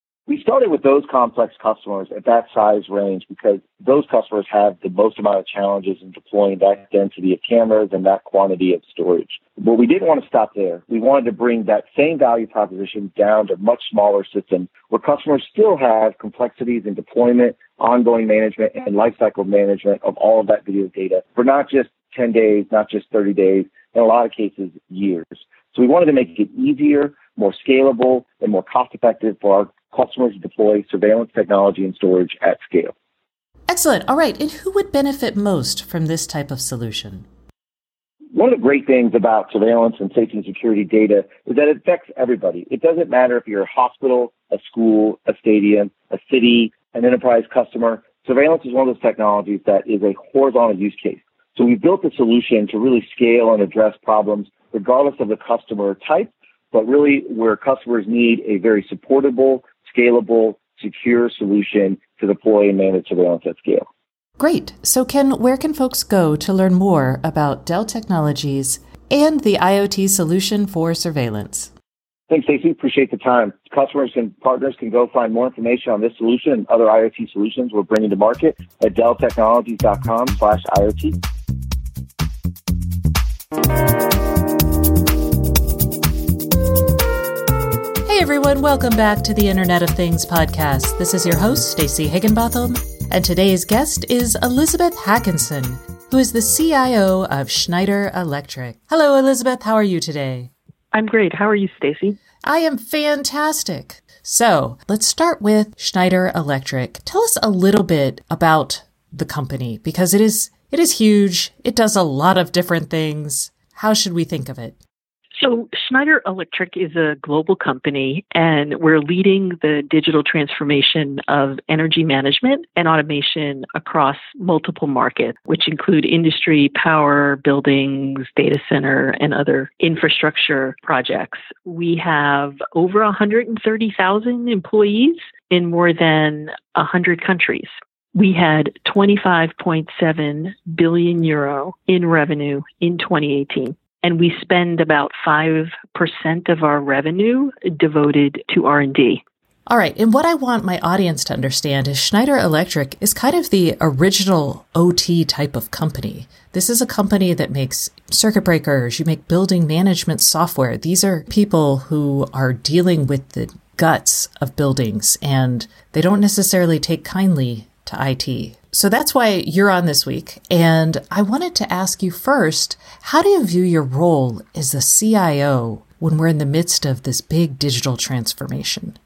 started with those complex customers at that size range because those customers have the most amount of challenges in deploying that density of cameras and that quantity of storage. But we didn't want to stop there. We wanted to bring that same value proposition down to much smaller systems where customers still have complexities in deployment, ongoing management, and lifecycle management of all of that video data for not just ten days, not just thirty days, in a lot of cases, years. So we wanted to make it easier, more scalable, and more cost-effective for our customers to deploy surveillance technology and storage at scale. Excellent. All right. And who would benefit most from this type of solution? One of the great things about surveillance and safety and security data is that it affects everybody. It doesn't matter if you're a hospital, a school, a stadium, a city, an enterprise customer. Surveillance is one of those technologies that is a horizontal use case. So we built a solution to really scale and address problems regardless of the customer type, but really where customers need a very supportable, scalable, secure solution to deploy and manage surveillance at scale. Great. So Ken, where can folks go to learn more about Dell Technologies and the IoT solution for surveillance? Thanks, Stacey. Appreciate the time. Customers and partners can go find more information on this solution and other IoT solutions we're bringing to market at dell technologies dot com slash I O T. Hey everyone, welcome back to the Internet of Things podcast. This is your host, Stacey Higginbotham, and today's guest is Elizabeth Hackinson, who is the C I O of Schneider Electric. Hello, Elizabeth. How are you today? I'm great. How are you, Stacey? I am fantastic. So let's start with Schneider Electric. Tell us a little bit about the company, because it is it is huge. It does a lot of different things. How should we think of it? So Schneider Electric is a global company, and we're leading the digital transformation of energy management and automation across multiple markets, which include industry, power, buildings, data center, and other infrastructure projects. We have over one hundred thirty thousand employees in more than one hundred countries. We had twenty-five point seven billion euro in revenue in twenty eighteen. And we spend about five percent of our revenue devoted to R and D. All right. And what I want my audience to understand is Schneider Electric is kind of the original O T type of company. This is a company that makes circuit breakers. You make building management software. These are people who are dealing with the guts of buildings, and they don't necessarily take kindly to I T. So that's why you're on this week. And I wanted to ask you first, how do you view your role as a C I O when we're in the midst of this big digital transformation?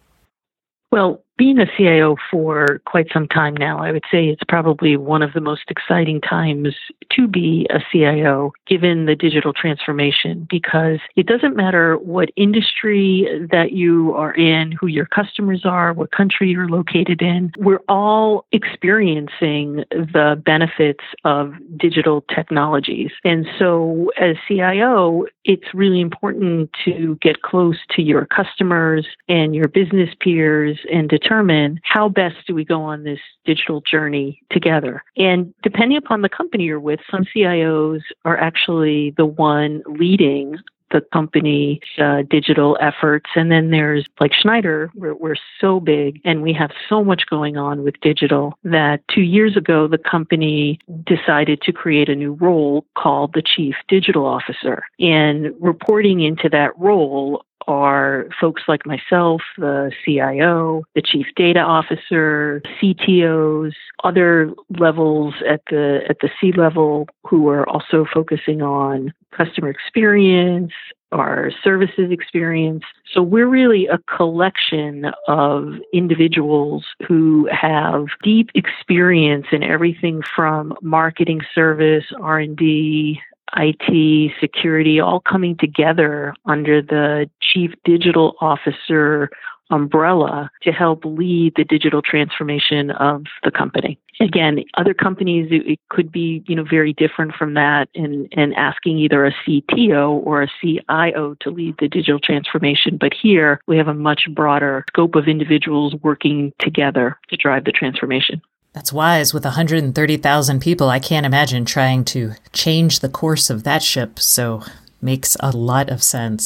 Well, being a C I O for quite some time now, I would say it's probably one of the most exciting times to be a C I O, given the digital transformation, because it doesn't matter what industry that you are in, who your customers are, what country you're located in. We're all experiencing the benefits of digital technologies. And so as C I O, it's really important to get close to your customers and your business peers and determine how best do we go on this digital journey together. And depending upon the company you're with, some C I Os are actually the one leading the company's uh, digital efforts. And then there's like Schneider, where we're so big and we have so much going on with digital that two years ago, the company decided to create a new role called the Chief Digital Officer. And reporting into that role are folks like myself, the C I O, the Chief Data Officer, C T Os, other levels at the at the C level who are also focusing on customer experience, our services experience. So we're really a collection of individuals who have deep experience in everything from marketing, service, R and D, I T, security, all coming together under the Chief Digital Officer umbrella to help lead the digital transformation of the company. Again, other companies, it could be, you know, very different from that and, and asking either a C T O or a C I O to lead the digital transformation. But here we have a much broader scope of individuals working together to drive the transformation. That's wise. With one hundred thirty thousand people, I can't imagine trying to change the course of that ship. So makes a lot of sense.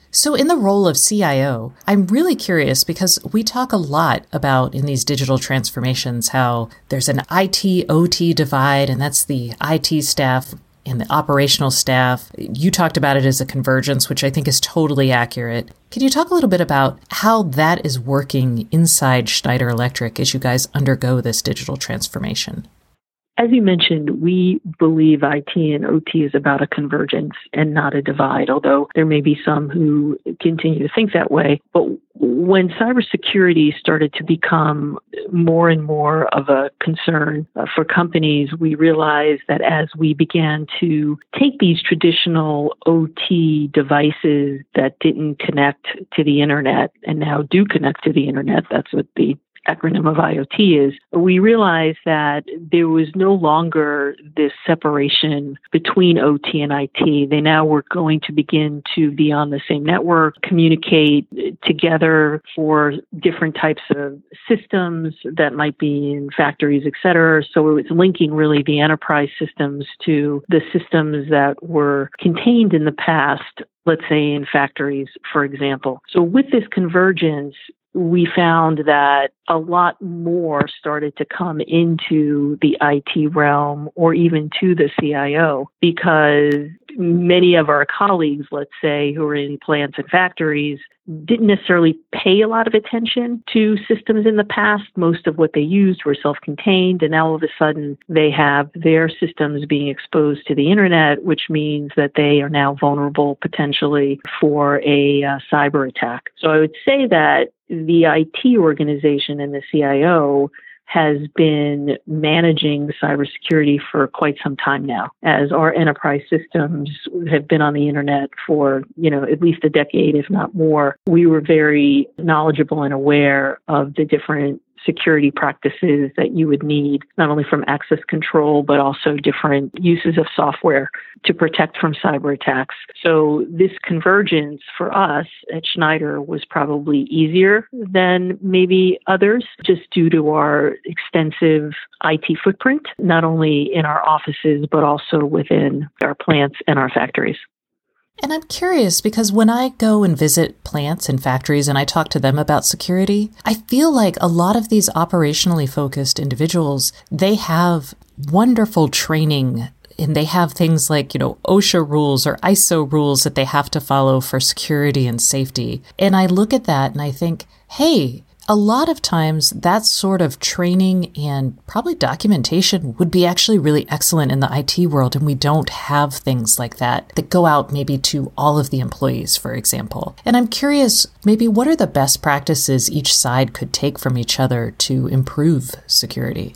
So in the role of C I O, I'm really curious because we talk a lot about in these digital transformations how there's an I T O T divide, and that's the I T staff and the operational staff. You talked about it as a convergence, which I think is totally accurate. Can you talk a little bit about how that is working inside Schneider Electric as you guys undergo this digital transformation? As you mentioned, we believe I T and O T is about a convergence and not a divide, although there may be some who continue to think that way. But when cybersecurity started to become more and more of a concern uh, for companies, we realized that as we began to take these traditional O T devices that didn't connect to the internet and now do connect to the internet, that's what the acronym of I O T is, we realized that there was no longer this separation between O T and I T. They now were going to begin to be on the same network, communicate together for different types of systems that might be in factories, et cetera. So it was linking really the enterprise systems to the systems that were contained in the past, let's say in factories, for example. So with this convergence, we found that a lot more started to come into the I T realm or even to the C I O because many of our colleagues, let's say, who are in plants and factories, didn't necessarily pay a lot of attention to systems in the past. Most of what they used were self-contained, and now all of a sudden they have their systems being exposed to the internet, which means that they are now vulnerable potentially for a uh, cyber attack. So I would say that the I T organization and the C I O has been managing cybersecurity for quite some time now, as our enterprise systems have been on the internet for, you know, at least a decade, if not more. We were very knowledgeable and aware of the different security practices that you would need, not only from access control, but also different uses of software to protect from cyber attacks. So this convergence for us at Schneider was probably easier than maybe others, just due to our extensive I T footprint, not only in our offices, but also within our plants and our factories. And I'm curious because when I go and visit plants and factories and I talk to them about security, I feel like a lot of these operationally focused individuals, they have wonderful training and they have things like, you know, OSHA rules or I S O rules that they have to follow for security and safety. And I look at that and I think, hey, a lot of times that sort of training and probably documentation would be actually really excellent in the I T world. And we don't have things like that that go out maybe to all of the employees, for example. And I'm curious, maybe what are the best practices each side could take from each other to improve security?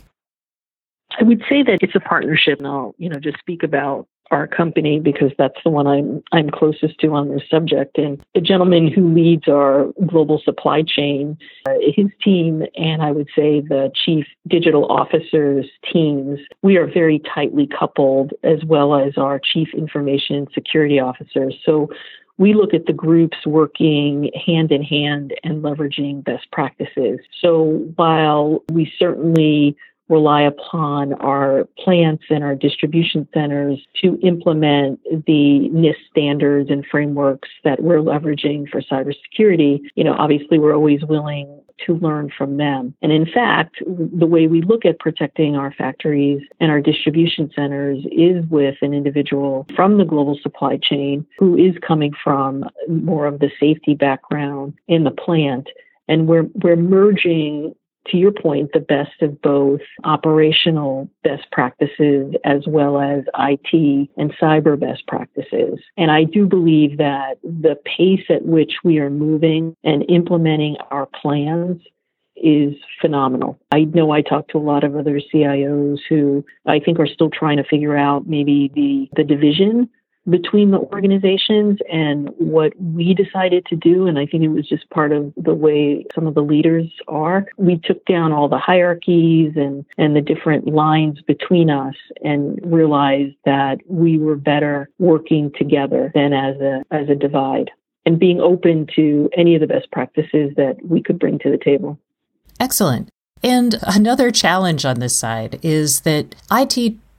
I would say that it's a partnership. And I'll, you know, just speak about our company because that's the one I'm I'm closest to on this subject. And the gentleman who leads our global supply chain, uh, his team, and I would say the chief digital officer's teams, we are very tightly coupled, as well as our chief information security officers. So we look at the groups working hand in hand and leveraging best practices. So while we certainly rely upon our plants and our distribution centers to implement the NIST standards and frameworks that we're leveraging for cybersecurity, you know, obviously we're always willing to learn from them. And in fact, the way we look at protecting our factories and our distribution centers is with an individual from the global supply chain who is coming from more of the safety background in the plant. And we're we're merging, to your point, the best of both operational best practices as well as I T and cyber best practices. And I do believe that the pace at which we are moving and implementing our plans is phenomenal. I know I talk to a lot of other C I Os who I think are still trying to figure out maybe the, the division between the organizations and what we decided to do. And I think it was just part of the way some of the leaders are. We took down all the hierarchies and, and the different lines between us and realized that we were better working together than as a, as a divide, and being open to any of the best practices that we could bring to the table. Excellent. And another challenge on this side is that I T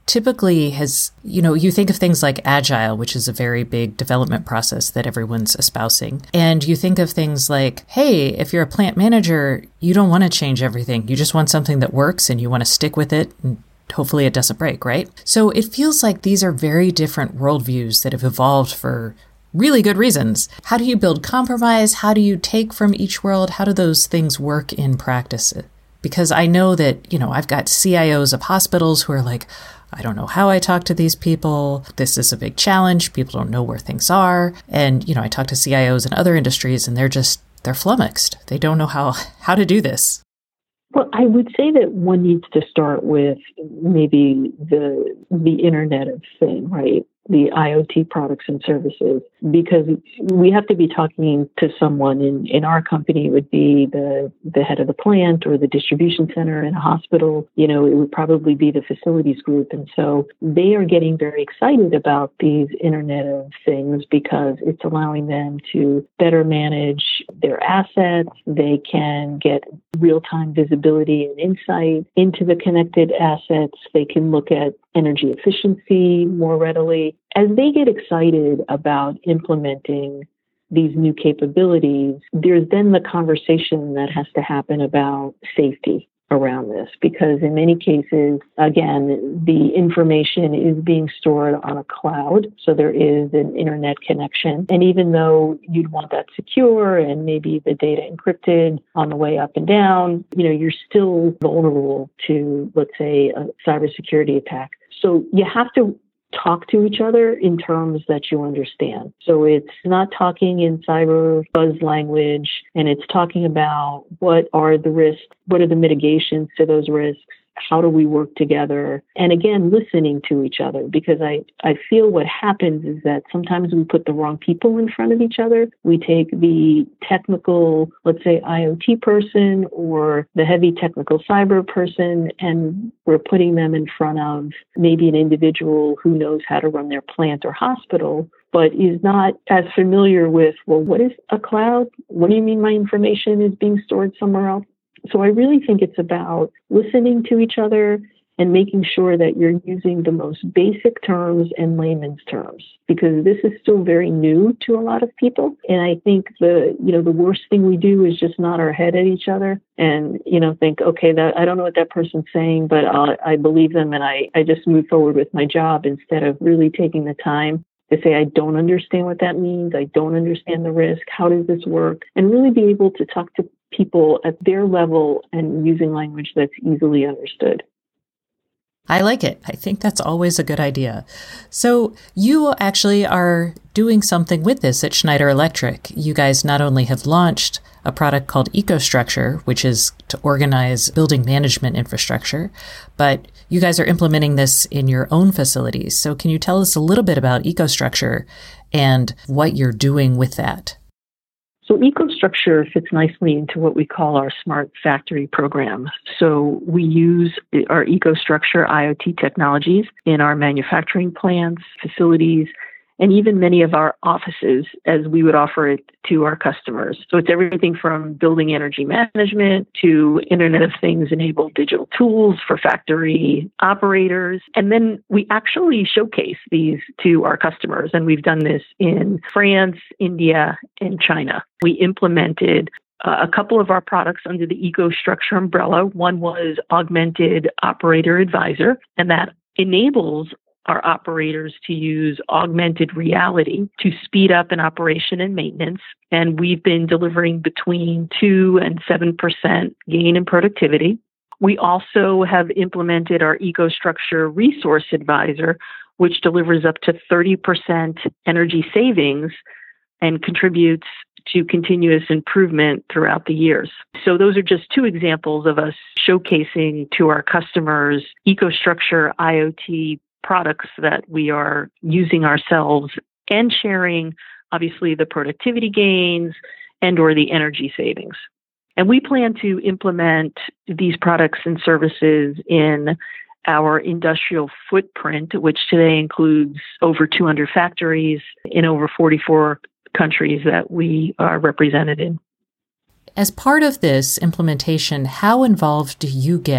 typically has, you know, you think of things like agile, which is a very big development process that everyone's espousing. And you think of things like, hey, if you're a plant manager, you don't want to change everything. You just want something that works and you want to stick with it. And hopefully it doesn't break, right? So it feels like these are very different worldviews that have evolved for really good reasons. How do you build compromise? How do you take from each world? How do those things work in practice? Because I know that, you know, I've got C I Os of hospitals who are like, I don't know how I talk to these people. This is a big challenge. People don't know where things are. And, you know, I talk to C I Os in other industries and they're just, they're flummoxed. They don't know how, how to do this. Well, I would say that one needs to start with maybe the the Internet of Things, right? The IoT products and services, because we have to be talking to someone in, in our company. It would be the, the head of the plant or the distribution center in a hospital. You know, it would probably be the facilities group. And so they are getting very excited about these Internet of Things because it's allowing them to better manage their assets. They can get real-time visibility and insight into the connected assets. They can look at energy efficiency more readily. As they get excited about implementing these new capabilities, there's then the conversation that has to happen about safety around this, because in many cases, again, the information is being stored on a cloud. So there is an internet connection. And even though you'd want that secure and maybe the data encrypted on the way up and down, you know, you're still vulnerable to, let's say, a cybersecurity attack. So you have to talk to each other in terms that you understand. So it's not talking in cyber buzz language, and it's talking about what are the risks, what are the mitigations to those risks, how do we work together? And again, listening to each other, because I, I feel what happens is that sometimes we put the wrong people in front of each other. We take the technical, let's say, IoT person or the heavy technical cyber person, and we're putting them in front of maybe an individual who knows how to run their plant or hospital, but is not as familiar with, well, what is a cloud? What do you mean my information is being stored somewhere else? So I really think it's about listening to each other and making sure that you're using the most basic terms and layman's terms, because this is still very new to a lot of people. And I think the, you know, the worst thing we do is just nod our head at each other and, you know, think, okay, that I don't know what that person's saying, but I'll, I believe them and I, I just move forward with my job instead of really taking the time to say, I don't understand what that means. I don't understand the risk. How does this work? And really be able to talk to people at their level and using language that's easily understood. I like it. I think that's always a good idea. So you actually are doing something with this at Schneider Electric. You guys not only have launched a product called EcoStruxure, which is to organize building management infrastructure, but you guys are implementing this in your own facilities. So can you tell us a little bit about EcoStruxure and what you're doing with that? So EcoStruxure fits nicely into what we call our smart factory program. So we use our EcoStruxure IoT technologies in our manufacturing plants, facilities, and even many of our offices as we would offer it to our customers. So it's everything from building energy management to Internet of Things enabled digital tools for factory operators. And then we actually showcase these to our customers. And we've done this in France, India, and China. We implemented uh, a couple of our products under the EcoStruxure umbrella. One was Augmented Operator Advisor, and that enables our operators to use augmented reality to speed up an operation and maintenance. And we've been delivering between two and seven percent gain in productivity. We also have implemented our EcoStruxure Resource Advisor, which delivers up to thirty percent energy savings and contributes to continuous improvement throughout the years. So those are just two examples of us showcasing to our customers EcoStruxure IoT products that we are using ourselves and sharing, obviously, the productivity gains and or the energy savings. And we plan to implement these products and services in our industrial footprint, which today includes over two hundred factories in over forty-four countries that we are represented in. As part of this implementation, how involved do you get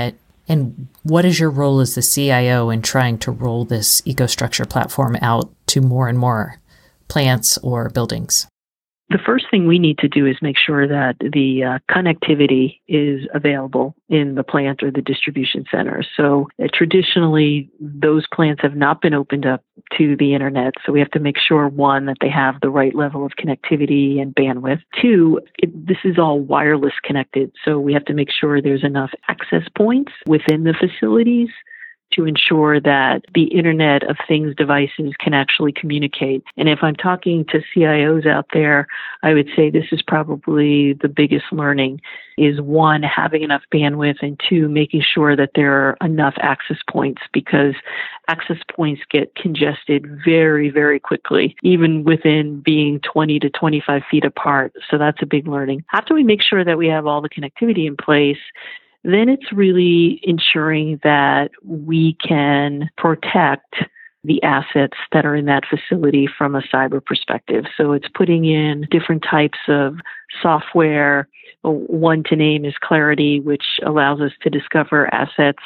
And what is your role as the C I O in trying to roll this EcoStruxure platform out to more and more plants or buildings? The first thing we need to do is make sure that the uh, connectivity is available in the plant or the distribution center. So uh, traditionally, those plants have not been opened up to the internet. So we have to make sure, one, that they have the right level of connectivity and bandwidth. Two, it, this is all wireless connected. So we have to make sure there's enough access points within the facilities to ensure that the Internet of Things devices can actually communicate. And if I'm talking to C I Os out there, I would say this is probably the biggest learning is one, having enough bandwidth, and two, making sure that there are enough access points, because access points get congested very, very quickly, even within being twenty to twenty-five feet apart. So that's a big learning. After we make sure that we have all the connectivity in place, then it's really ensuring that we can protect the assets that are in that facility from a cyber perspective. So it's putting in different types of software. One to name is Clarity, which allows us to discover assets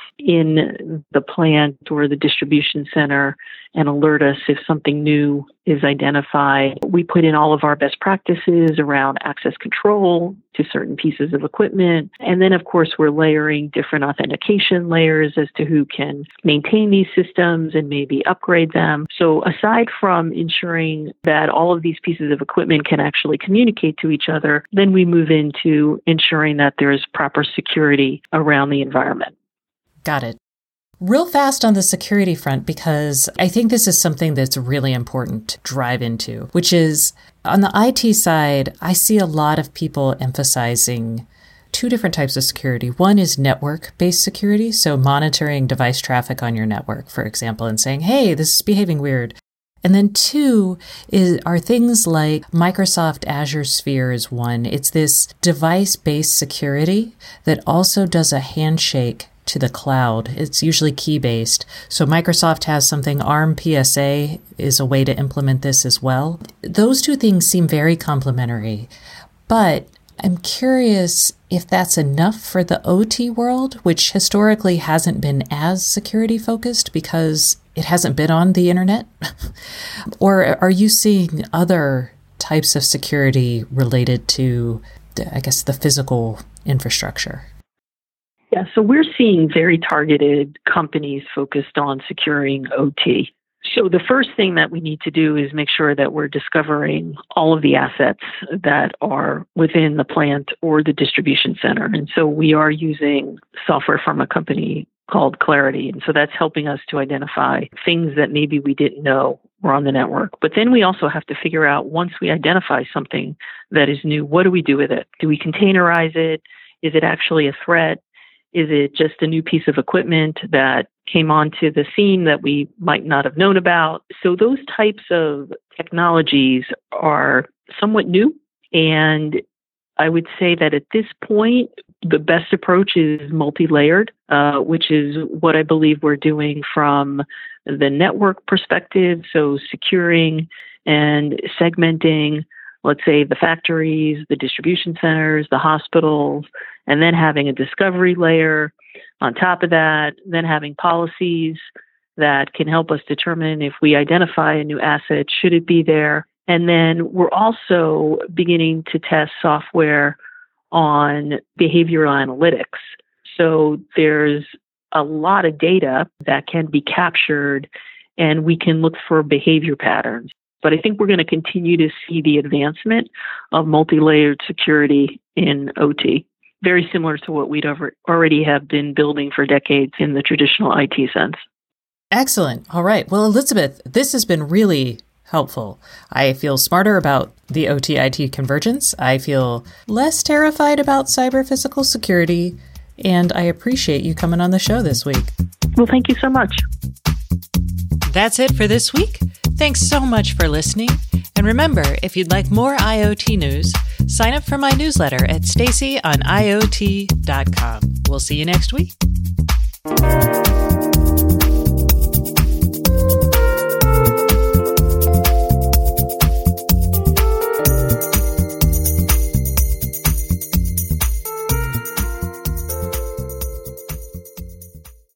in the plant or the distribution center and alert us if something new is identified. We put in all of our best practices around access control to certain pieces of equipment. And then, of course, we're layering different authentication layers as to who can maintain these systems and maybe upgrade them. So aside from ensuring that all of these pieces of equipment can actually communicate to each other, then we move into ensuring that there is proper security around the environment. Got it. Real fast on the security front, because I think this is something that's really important to drive into, which is on the I T side, I see a lot of people emphasizing two different types of security. One is network-based security, so monitoring device traffic on your network, for example, and saying, hey, this is behaving weird. And then two is are things like Microsoft Azure Sphere is one. It's this device-based security that also does a handshake to the cloud. It's usually key-based. So Microsoft has something, ARM P S A is a way to implement this as well. Those two things seem very complementary, but I'm curious if that's enough for the O T world, which historically hasn't been as security focused because it hasn't been on the internet. Or are you seeing other types of security related to, I guess, the physical infrastructure? Yeah, so we're seeing very targeted companies focused on securing O T. So the first thing that we need to do is make sure that we're discovering all of the assets that are within the plant or the distribution center. And so we are using software from a company called Clarity. And so that's helping us to identify things that maybe we didn't know were on the network. But then we also have to figure out, once we identify something that is new, what do we do with it? Do we containerize it? Is it actually a threat? Is it just a new piece of equipment that came onto the scene that we might not have known about? So those types of technologies are somewhat new. And I would say that at this point, the best approach is multi-layered, uh, which is what I believe we're doing from the network perspective. So securing and segmenting, let's say, the factories, the distribution centers, the hospitals, and then having a discovery layer on top of that, then having policies that can help us determine if we identify a new asset, should it be there? And then we're also beginning to test software on behavioral analytics. So there's a lot of data that can be captured, and we can look for behavior patterns. But I think we're going to continue to see the advancement of multi-layered security in O T, very similar to what we'd ever, already have been building for decades in the traditional I T sense. Excellent. All right. Well, Elizabeth, this has been really helpful. I feel smarter about the O T I T convergence. I feel less terrified about cyber physical security, and I appreciate you coming on the show this week. Well, thank you so much. That's it for this week. Thanks so much for listening. And remember, if you'd like more I O T news, sign up for my newsletter at stacy on I O T dot com. We'll see you next week.